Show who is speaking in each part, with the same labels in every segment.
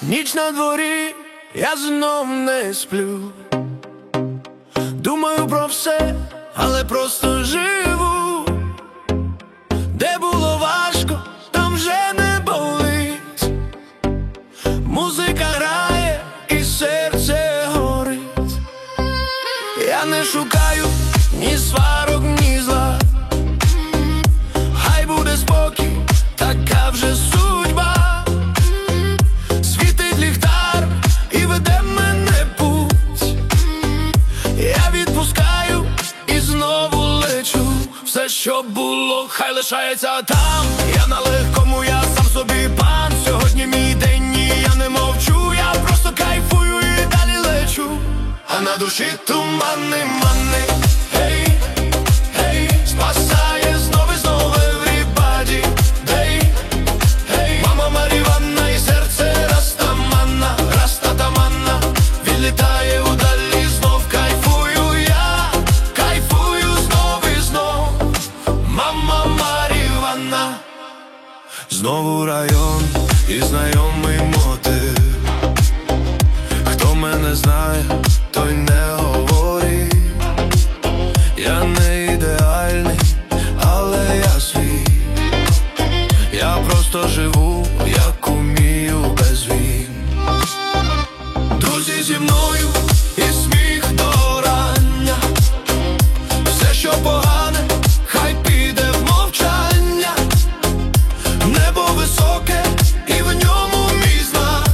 Speaker 1: Ніч на дворі, я знов не сплю. Думаю про все, але просто живу. Де було важко, там вже не болить. Музика грає і серце горить. Я не шукаю ні сварок, ні зла. Хай буде спокій, така вже судьба. Світить ліхтар і веде мене путь. Я відпускаю і знову лечу. Все, що було, хай лишається там. Я на легкому, я сам собі пан. Сьогодні мій день, ні, я не мовчу. Я просто кайфую і далі лечу. А на душі тумани, мани. Гей, гей, спасає знов і знов everybody. Гей, гей, мама Маріванна і серце Растамана, Растатамана. Відлітає удалі, знов кайфую я, кайфую знов і знов. Мама Маріванна. Знову район і знайомий мотив. Хто мене знає, той не говорить. Я не ідеальний, але я свій. Я просто живу, як умію, без він. Друзі зі мною і сміх до рання. Все, що погане, хай піде в мовчання. Небо високе і в ньому мій знак.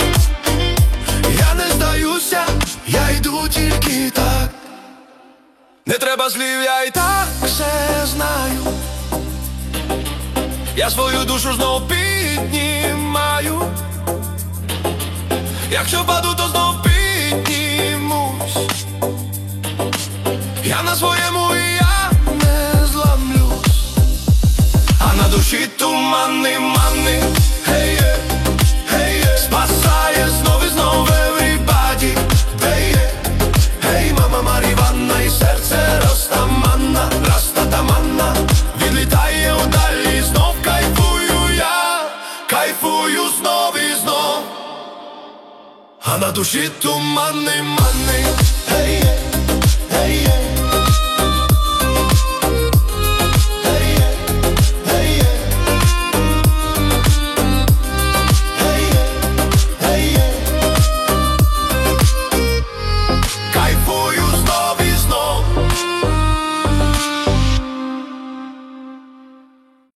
Speaker 1: Я не здаюся, я йду тільки так. Не треба слів, я і так все знаю. Я свою душу знов піднімаю. Якщо впаду, то знов піднімусь. Я на своєму і я не зламлюсь. А на душі тумани, мани. Гей, гей, спасає знов і знов everybody. Гей, гей, мама Маріванна і серце Растамана, Растатамана. Відлітає удалі, знов кайфую я, кайфую знов і знов. А на душі тумани, мани.